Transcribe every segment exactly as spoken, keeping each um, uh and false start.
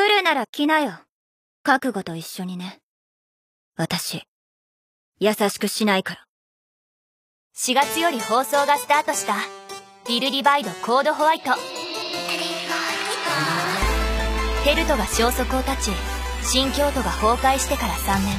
来るなら来なよ。覚悟と一緒にね。私、優しくしないから。 しがつより放送がスタートしたビルディバイドコードホワイト。テルトが消息を絶ち、新京都が崩壊してからさんねん。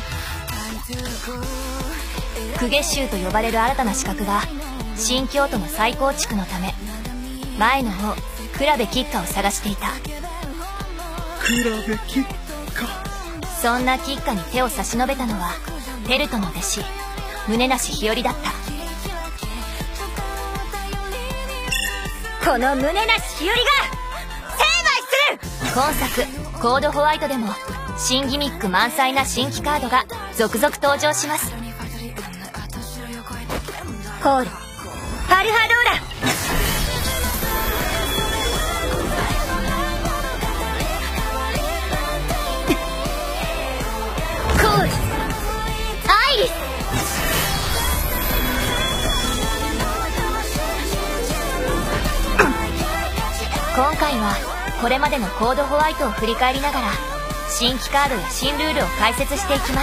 公家衆と呼ばれる新たな資格が新京都の再構築のため、前の王倉部吉花を探していた。 倉部吉花。 そんな吉花に手を差し伸べたのはテルトの弟子宗無日和だった。 この宗無日和が成敗する。 今作コードホワイトでも新ギミック満載な新規カードが続々登場します。 コールパルハドーラ。コールアイリス。 今回はこれまでのコードホワイトを振り返りながら新規カードや新ルールを解説していきます。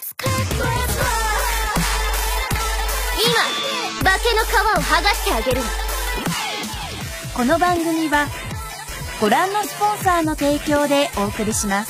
今化けの皮を剥がしてあげる。 この番組はご覧のスポンサーの提供でお送りします。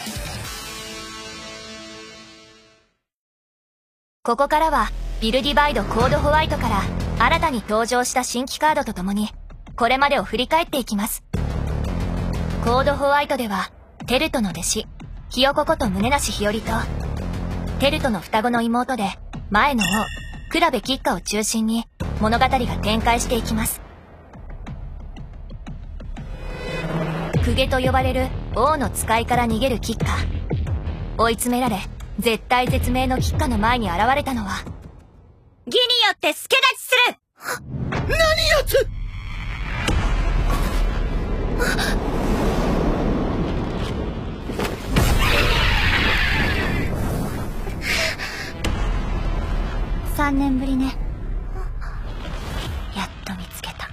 ここからはビルディバイドコードホワイトから新たに登場した新規カードとともにこれまでを振り返っていきます。コードホワイトではテルトの弟子ひよここと宗無日和とテルトの双子の妹で前の王倉部吉花を中心に物語が展開していきます。公家と呼ばれる王の使いから逃げる吉花。追い詰められ絶体絶命の吉花の前に現れたのは義によって助立ちする。 何やつ。 さんねんぶりね。やっと見つけた。あ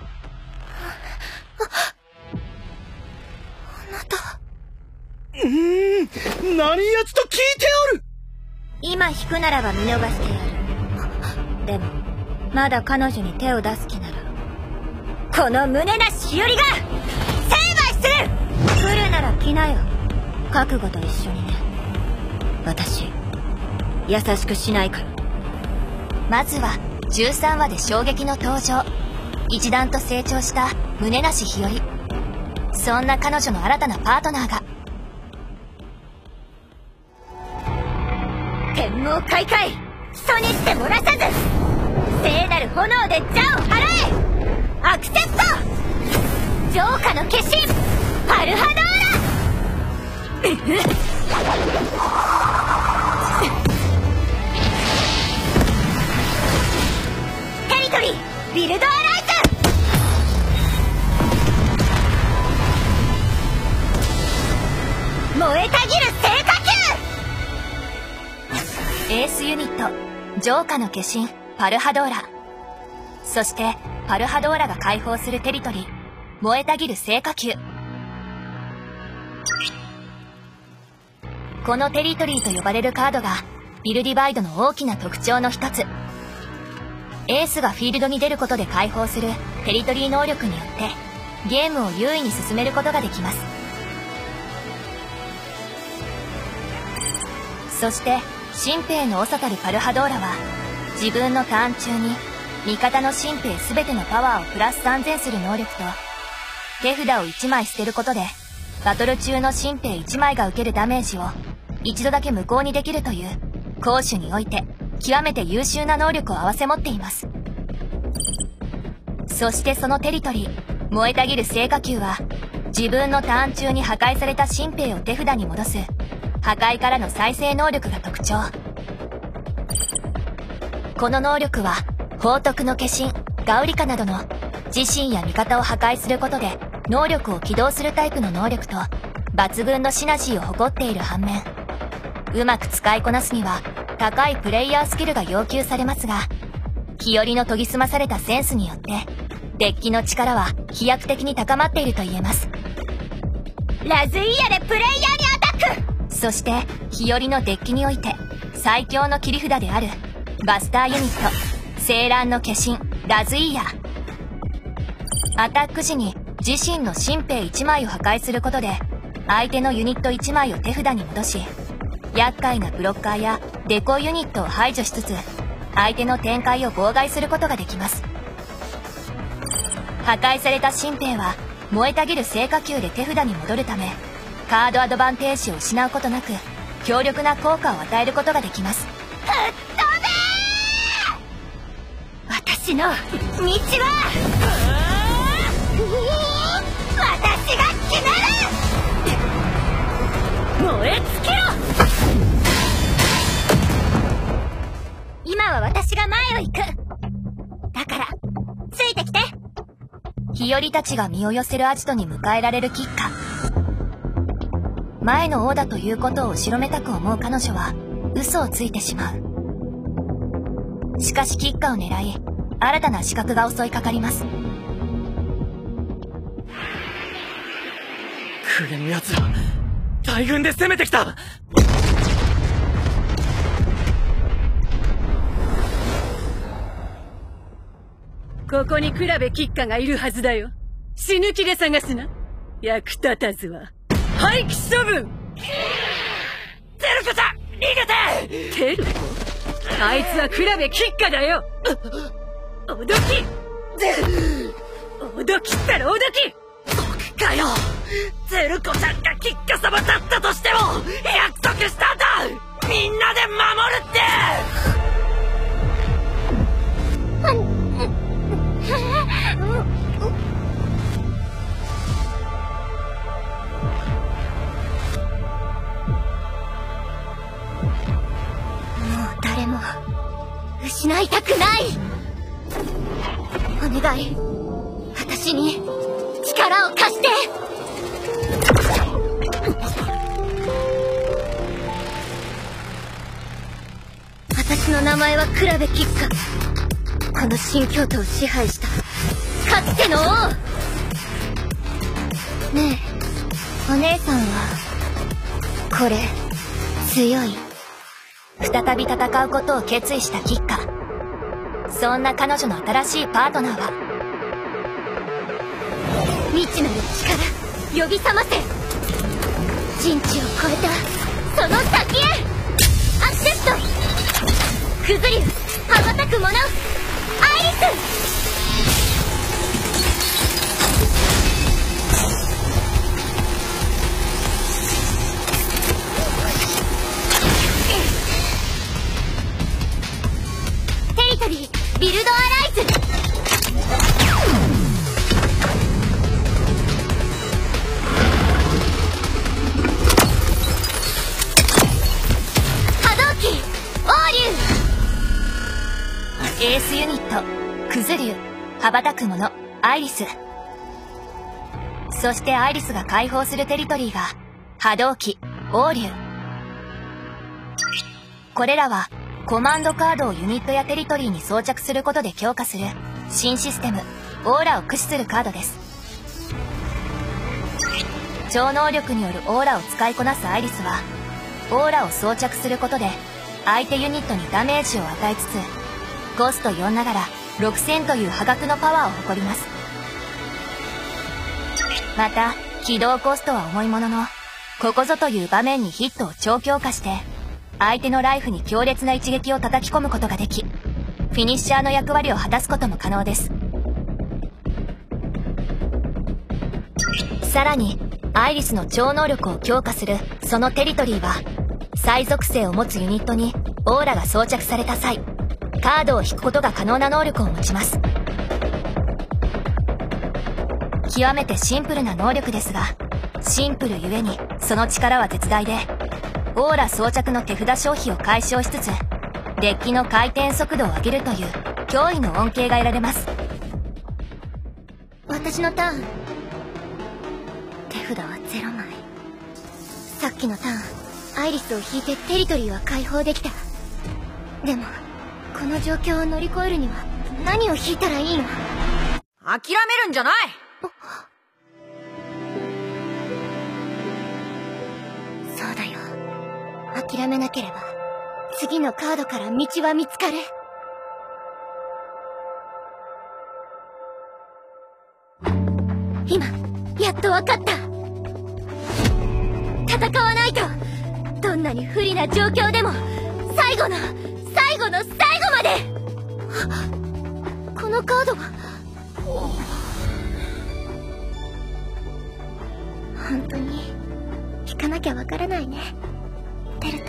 なた。 うーん、何やつと聞いておる。 今引くならば見逃してやる。でもまだ彼女に手を出す気ならこの宗無日和が成敗する。来るなら来なよ。覚悟と一緒にね。私優しくしないから。 まずはじゅうさんわで衝撃の登場。一段と成長した宗無日和。そんな彼女の新たなパートナーが天網開会クソにして漏らさず聖なる炎で邪を払え。アクセプト浄化の化身パルハドーラ。テリトリービルドアライズ。燃えたぎる聖火球。 エースユニット浄化の化身パルハドーラ。そしてパルハドーラが解放するテリトリー燃えたぎる聖火球。このテリトリーと呼ばれるカードがビルディバイドの大きな特徴の一つ。エースがフィールドに出ることで解放するテリトリー能力によってゲームを優位に進めることができます。そして新兵の長たるパルハドーラは自分のターン中に味方の新兵全てのパワーをプラスさんぜんする能力と手札をいちまい捨てることでバトル中の新兵いちまいが受けるダメージを一度だけ無効にできるという攻守において極めて優秀な能力を併せ持っています。そしてそのテリトリー燃えたぎる聖火球は自分のターン中に破壊された新兵を手札に戻す破壊からの再生能力が特徴。この能力は報徳の化身ガウリカなどの自身や味方を破壊することで能力を起動するタイプの能力と抜群のシナジーを誇っている反面、うまく使いこなすには高いプレイヤースキルが要求されますが、日和の研ぎ澄まされたセンスによってデッキの力は飛躍的に高まっていると言えます。 ラズイヤでプレイヤーにアタック。 そして日和のデッキにおいて最強の切り札であるバスターユニット青蘭の化身ラズイヤ。アタック時に自身の新兵いちまいを破壊することで相手のユニットいちまいを手札に戻し、厄介なブロッカーやデコイユニットを排除しつつ相手の展開を妨害することができます。破壊された新兵は燃えたぎる聖火球で手札に戻るため、カードアドバンテージを失うことなく強力な効果を与えることができます。 私の道は私が決める。燃え尽きろ。今は私が前を行く。だからついてきて。 日和たちが身を寄せるアジトに迎えられるキッカ。前の王だということを後ろめたく思う彼女は嘘をついてしまう。しかしキッカを狙い新たな刺客が襲いかかります。 クレのやつら大軍で攻めてきた。 ここにクラベキッカがいるはずだよ。死ぬ気で探すな。役立たずは廃棄処分。 テルコちゃん逃げて。 テルコ？あいつはクラベキッカだよ。おどきおどきったらおどき。 僕かよ。テルコちゃんがキッカ様だったとしても約束したんだ。みんなで守るって。 誰も失いたくない。お願い、私に力を貸して。私の名前はクラベキッカ。この新京都を支配したかつての王。ねえ、お姉さんはこれ強い？ 再び戦うことを決意したキッカ。そんな彼女の新しいパートナーは未知なる力呼び覚ませ。人知を超えたその先へアクセスト。クズリュウ羽ばたく者アイリス。ビルドアライズ。波動機王流。 エースユニットクズリュウ羽ばたく者アイリス。そしてアイリスが解放するテリトリーが波動機王流。これらはコマンドカードをユニットやテリトリーに装着することで強化する新システムオーラを駆使するカードです。超能力によるオーラを使いこなすアイリスはオーラを装着することで相手ユニットにダメージを与えつつコストよんながらろくせんという破格のパワーを誇ります。また起動コストは重いもののここぞという場面にヒットを超強化して相手のライフに強烈な一撃を叩き込むことができ、フィニッシャーの役割を果たすことも可能です。さらにアイリスの超能力を強化するそのテリトリーは再属性を持つユニットにオーラが装着された際カードを引くことが可能な能力を持ちます。極めてシンプルな能力ですが、シンプルゆえにその力は絶大でオーラ装着の手札消費を解消しつつデッキの回転速度を上げるという驚異の恩恵が得られます。 私のターン。手札はゼロまい。さっきのターンアイリスを引いてテリトリーは解放できた。でもこの状況を乗り越えるには何を引いたらいいの？ 諦めるんじゃない。 諦めなければ次のカードから道は見つかる。今やっと分かった。戦わないとどんなに不利な状況でも最後の最後の最後まで。このカードは本当に引かなきゃわからないね、テルト。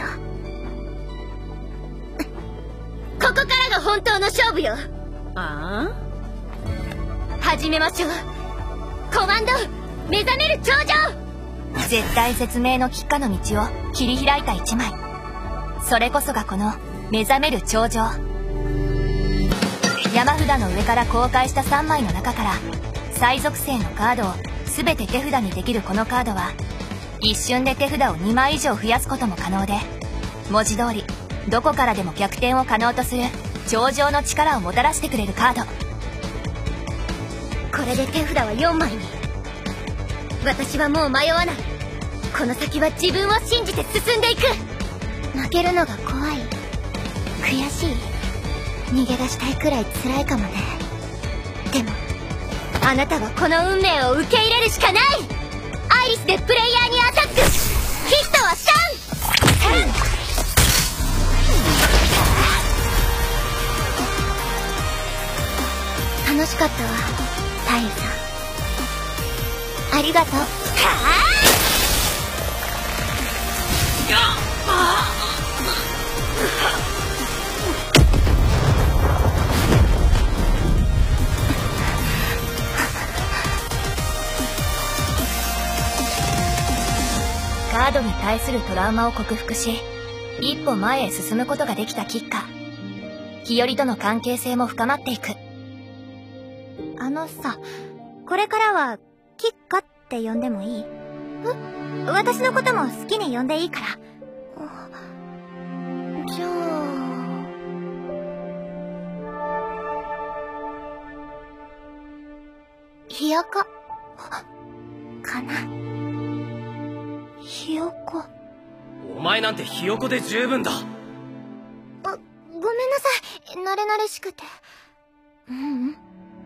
ここからが本当の勝負よ。 ああ、 始めましょう。コマンド目覚める頂上。 絶体絶命の菊花の道を切り開いた一枚。それこそがこの目覚める頂上。山札の上から公開したさんまいの中から最属性のカードを全て手札にできるこのカードは一瞬で手札をにまい以上増やすことも可能で、文字通りどこからでも逆転を可能とする頂上の力をもたらしてくれるカード。 これで手札はよんまいに。私はもう迷わない。この先は自分を信じて進んでいく。負けるのが怖い、悔しい、逃げ出したいくらい辛いかもね。でもあなたはこの運命を受け入れるしかない。アイリスでプレイヤーにアタック。ヒットはさん。楽しかったわ、タイルさん。ありがとう。はあ！ カードに対するトラウマを克服し一歩前へ進むことができた菊花。日和との関係性も深まっていく。 あのさ、これからはキッカって呼んでもいい？え？私のことも好きに呼んでいいから。じゃあひよこかな。ひよこ。 お前なんてひよこで十分だ。 あ、ごめんなさい、慣れ慣れしくて。ううん、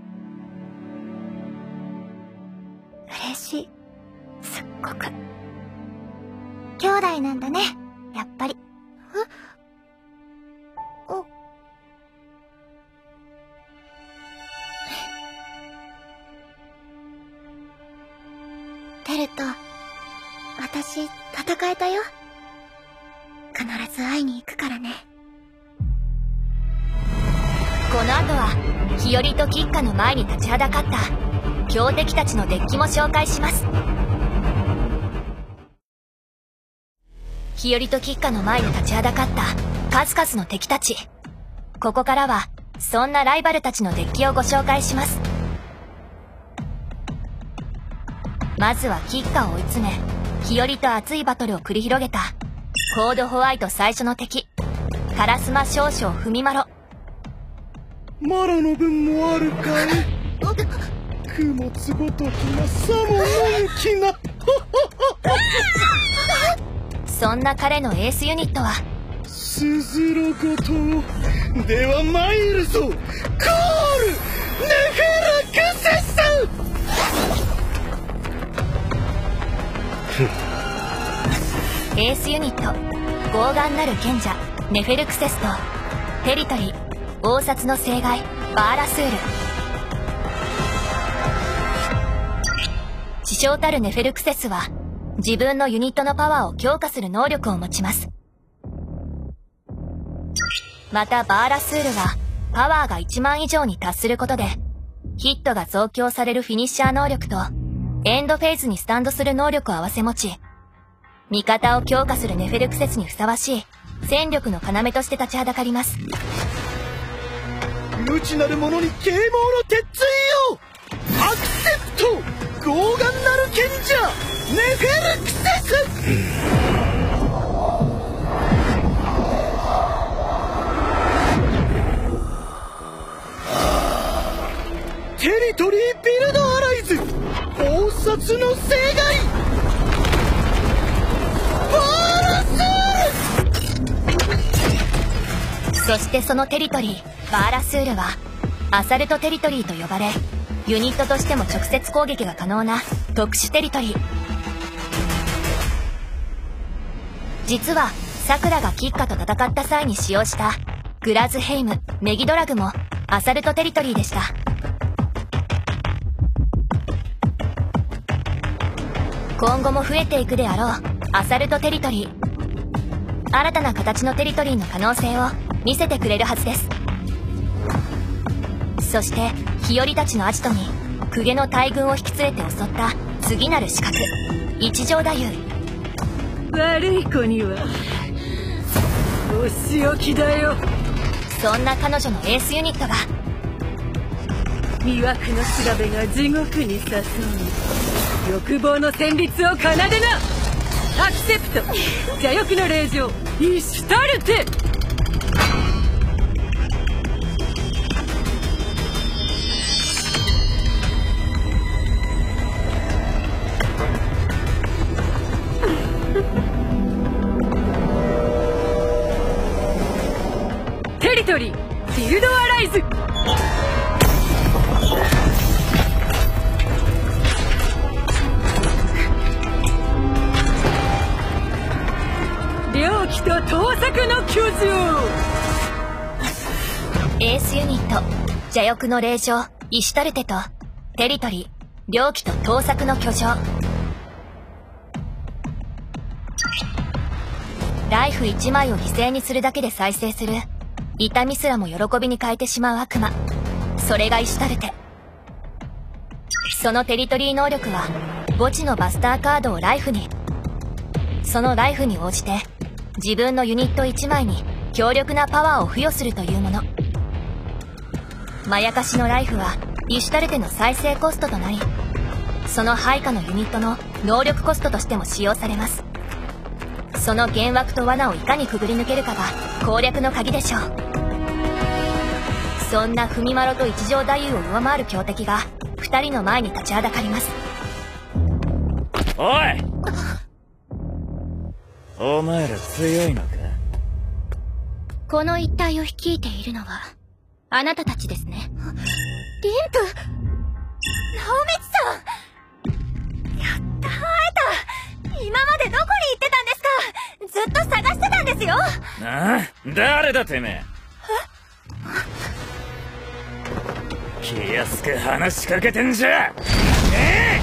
嬉しい、すっごく。兄弟なんだね、やっぱり。え？おテルと私戦えたよ。必ず会いに行くからね。 この後は日和と菊花の前に立ちはだかった強敵たちのデッキも紹介します。日和と菊花の前に立ちはだかった数々の敵たち。ここからはそんなライバルたちのデッキをご紹介します。まずは菊花を追い詰め日和と熱いバトルを繰り広げたコードホワイト最初の敵、烏丸少将ふみまろ。 マラの分もあるかい。雲つごときなさものんきな。 そんな彼のエースユニットはスズロごとでは参るぞ、コールネフェルクセス。 エースユニット傲岸なる賢者ネフェルクセスとテリトリー王札の聖骸バーラスール。知将たるネフェルクセスは自分のユニットのパワーを強化する能力を持ちます。またバーラスールはパワーがいちまん以上に達することでヒットが増強されるフィニッシャー能力とエンドフェーズにスタンドする能力を併せ持ち、味方を強化するネフェルクセスにふさわしい戦力の要として立ちはだかります。 無知なる者に啓蒙の鉄槌よ。アクセプト傲岸なる賢者ネフェルクセス。テリトリービルドアライズ王札の聖骸バーラスール。 そしてそのテリトリーバーラスールはアサルトテリトリーと呼ばれ、ユニットとしても直接攻撃が可能な特殊テリトリー。実はサクラがキッカと戦った際に使用したグラズヘイム、メギドラグもアサルトテリトリーでした。今後も増えていくであろうアサルトテリトリー。新たな形のテリトリーの可能性を見せてくれるはずです。そして日和たちのアジトに公家の大軍を引き連れて襲った次なる刺客、一条太夫。 悪い子にはお仕置きだよ。 そんな彼女のエースユニットが魅惑の調べが地獄に誘う欲望の旋律を奏でな。アクセプト邪欲の令状イシュタルテ。テリトリービルドアライズ。猟奇と盗作の巨像。 エースユニット邪欲の令状イシュタルテとテリトリー猟奇と盗作の巨像。ライフいちまいを犠牲にするだけで再生する痛みすらも喜びに変えてしまう悪魔、それがイシュタルテ。そのテリトリー能力は墓地のバスターカードをライフに、そのライフに応じて自分のユニットいちまいに強力なパワーを付与するというもの。まやかしのライフはイシュタルテの再生コストとなり、その配下のユニットの能力コストとしても使用されます。その幻惑と罠をいかにくぐり抜けるかが攻略の鍵でしょう。そんなフミマロと一条太夫を上回る強敵が二人の前に立ちはだかります。 おいお前ら強いのか。 この一帯を率いているのはあなたたちですね。リンプ、直光さん、やったー、会えた。今までどこに行ってたんですか。ずっと探してたんですよ。 ああ、誰だてめえ。気安く話しかけてんじゃ。ええ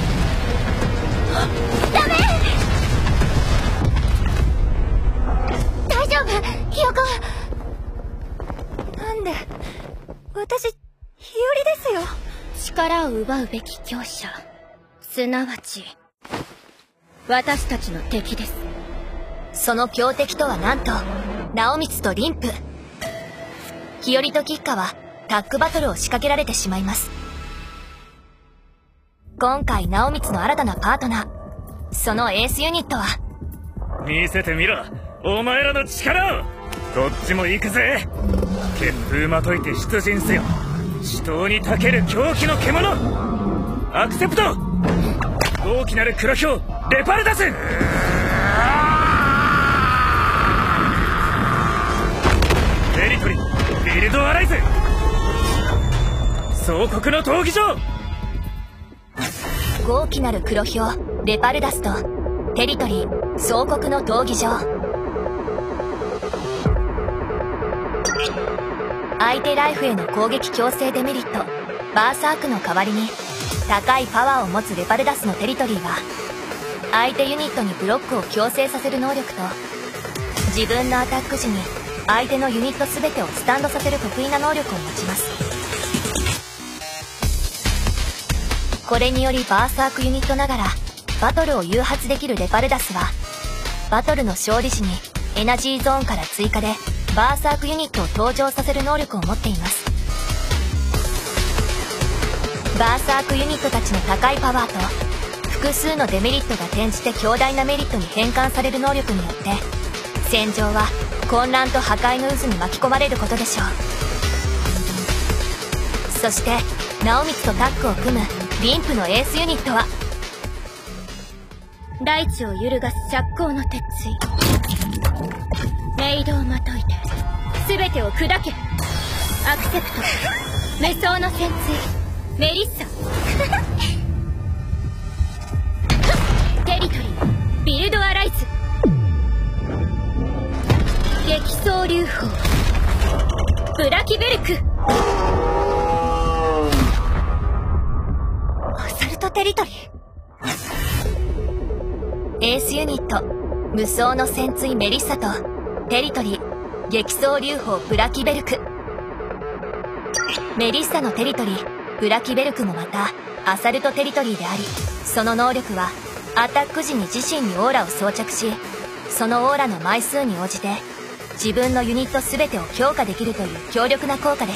ダメ。大丈夫、ひよこ。なんで私日和ですよ。力を奪うべき強者、すなわち私たちの敵です。 その強敵とはなんと直光とリンプ。日和と吉花はタッグバトルを仕掛けられてしまいます。今回直光の新たなパートナー、そのエースユニットは、 見せてみろお前らの力を。こっちも行くぜ。血風まといて出陣せよ。死闘にたける狂気の獣。アクセプト大きなる黒豹レパルダス。テリトリービルドアライズ。総国の闘技場。 豪気なる黒豹レパルダスとテリトリー総国の闘技場。相手ライフへの攻撃強制デメリットバーサークの代わりに、高いパワーを持つレパルダスのテリトリーは相手ユニットにブロックを強制させる能力と、自分のアタック時に相手のユニット全てをスタンドさせる得意な能力を持ちます。これによりバーサークユニットながらバトルを誘発できるレパルダスは、バトルの勝利時にエナジーゾーンから追加でバーサークユニットを登場させる能力を持っています。バーサークユニットたちの高いパワーと複数のデメリットが転じて強大なメリットに変換される能力によって、戦場は混乱と破壊の渦に巻き込まれることでしょう。そして直光とタッグを組むリンプのエースユニットは、 大地を揺るがす灼光の鉄槌、メイドをまといて全てを砕け。アクセプト、無双の潜水メリッサテリトリービルドアライズ、激走流砲ブラキベルク、アサルトテリトリー。 エースユニット無双の潜水メリッサとテリトリー激走流砲ブラキベルク。メリッサのテリトリーブラキベルクもまたアサルトテリトリーであり、その能力はアタック時に自身にオーラを装着し、そのオーラの枚数に応じて自分のユニット全てを強化できるという強力な効果です。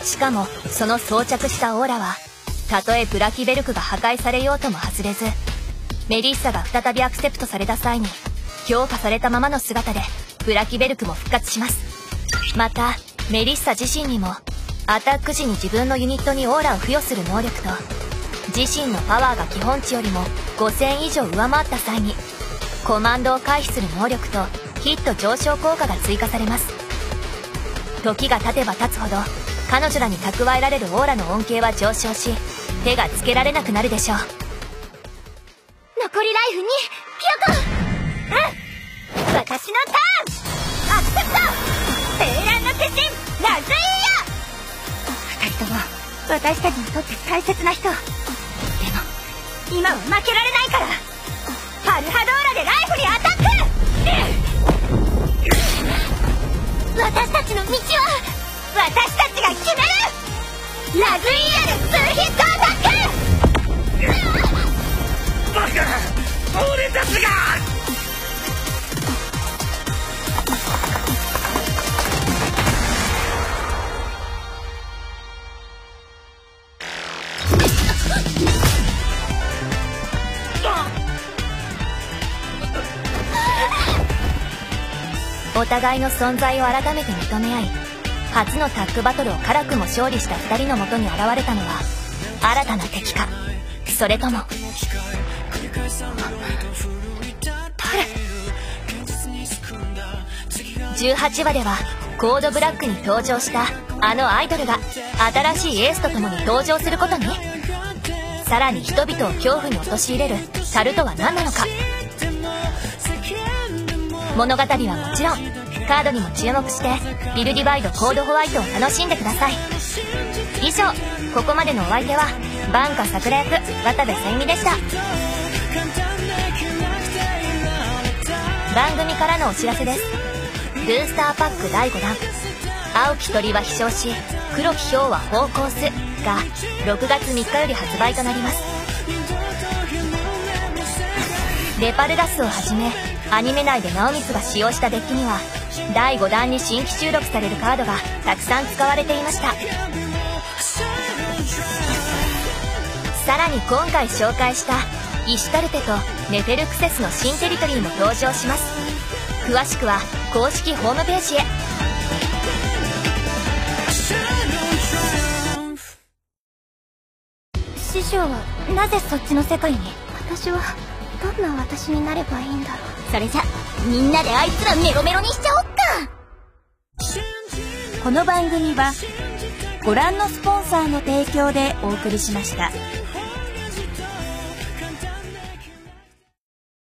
しかもその装着したオーラはたとえブラキベルクが破壊されようとも外れず、メリッサが再びアクセプトされた際に強化されたままの姿でブラキベルクも復活します。またメリッサ自身にもアタック時に自分のユニットにオーラを付与する能力と、自身のパワーが基本値よりもごせん以上上回った際にコマンドを回避する能力とヒット上昇効果が追加されます。時が経てば経つほど彼女らに蓄えられるオーラの恩恵は上昇し、手がつけられなくなるでしょう。 残りライフにピヨコン。うん、私のターン。アクセプト青蘭の化身ラズイーヤ。二人とも私たちにとって大切な人。でも今は負けられないからパルハドーラでライフにアタック。私たちの道は私たちが決める。ラズイーヤでツーヒットアタック。 バカ、俺たちがお互いの存在を改めて認め合い、初のタッグバトルを辛くも勝利したふたりのもとに現れたのは新たな敵か、それともじゅうはちわではコードブラックに登場したあのアイドルが新しいエースと共に登場することに。さらに人々を恐怖に陥れる樽とは何なのか。物語はもちろんカードにも注目してビルディバイドコードホワイトを楽しんでください。以上、ここまでのお相手はバンカ桜役渡部千美でした。番組からのお知らせです。ブースターパックだいごだん青き鳥は飛翔し黒き豹は方向すがろくがつみっかより発売となります。レパルダスをはじめアニメ内で直光が使用したデッキにはだいごだんに新規収録されるカードがたくさん使われていました。さらに今回紹介したイシュタルテとネフェルクセスの新テリトリーも登場します。詳しくは公式ホームページへ。 師匠はなぜそっちの世界に。私はどんな私になればいいんだろう。それじゃみんなであいつらメロメロにしちゃおっか。 この番組はご覧のスポンサーの提供でお送りしました。